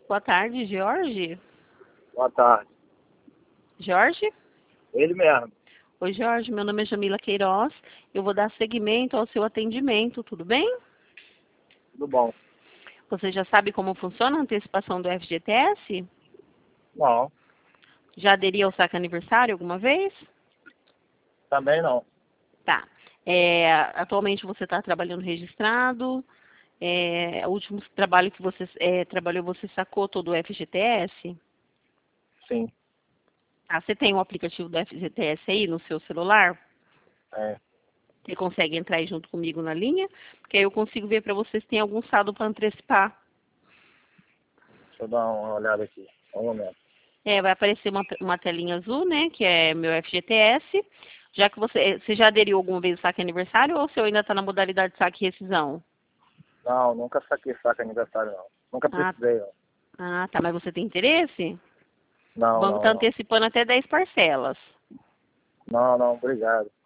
Boa tarde, Jorge. Boa tarde. Jorge? Ele mesmo. Oi, Jorge. Meu nome é Jamila Queiroz. Eu vou dar seguimento ao seu atendimento, tudo bem? Tudo bom? Você já sabe como funciona a antecipação do FGTS? Não, Já aderiu ao saque aniversário alguma vez? também não. Tá. Atualmente você está trabalhando registrado. O último trabalho que você trabalhou, você sacou todo o FGTS? Sim. Tá. Você tem o aplicativo do FGTS aí no seu celular? É. Você consegue entrar aí junto comigo na linha? Porque aí eu consigo ver para você se tem algum saldo para antecipar. Deixa eu dar uma olhada aqui. Um momento. Vai aparecer uma telinha azul, né? Que é meu FGTS. Já que você já aderiu alguma vez ao saque aniversário ou você ainda está na modalidade de saque e rescisão? Não, nunca saquei saca aniversário, não. Nunca Ah, precisei, não. tá. Mas você tem interesse? O Não, banco está não, não. antecipando até 10 parcelas. Não, não, obrigado.